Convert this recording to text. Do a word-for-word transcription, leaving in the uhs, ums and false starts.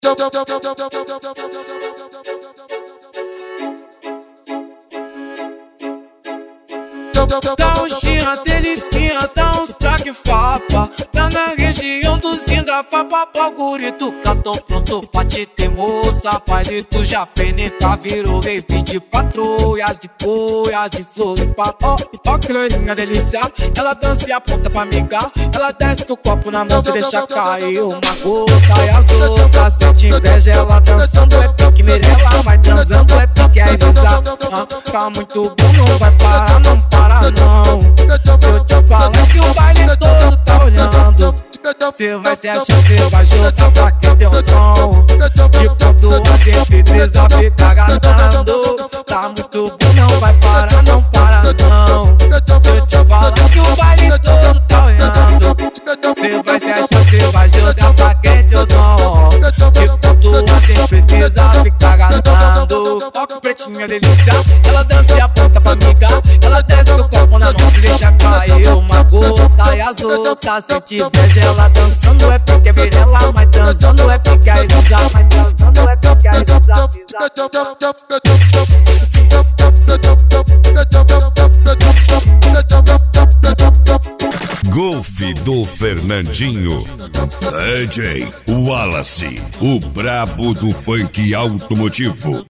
Dá uns tira, delicinha, dá uns traque fapa. Tá na região do Zinga, fapa pra gurituca. Tô pronto pra te ter moça. Baile do Japeneca virou rave de patrulhas, de poias, de Floripa. Ó, ó que loirinha delícia, ela dança e aponta pra amiga. Ela desce com o copo na mão e deixa cair uma gota. E as outras sente inveja, ela dançando é pique Mirella. Vai transando é pique a Elisa. Ah, tá muito bom, não vai parar, não para não. Se eu te falar que o baile todo tá olhando, cê vai se achar, cê vai jogar pra quem tem o tom. De ponto a certeza fica gastando. Tá muito bom, não vai parar, não para não. Se eu te falar que o baile todo tá olhando, cê vai se achar, cê vai jogar pra quem tem o tom. De ponto a cê precisa ficar gastando. Toque pretinha delícia, ela dança e aponta pra amiga. Ela desce com o copo na mão e deixa cair uma gota. E as outras sente inveja, ela dançando é pique Mirella. Mas transando é pique a Elisa. Mas transando é pique a Golfe do Fernandinho, D J Wallace, o brabo do funk automotivo.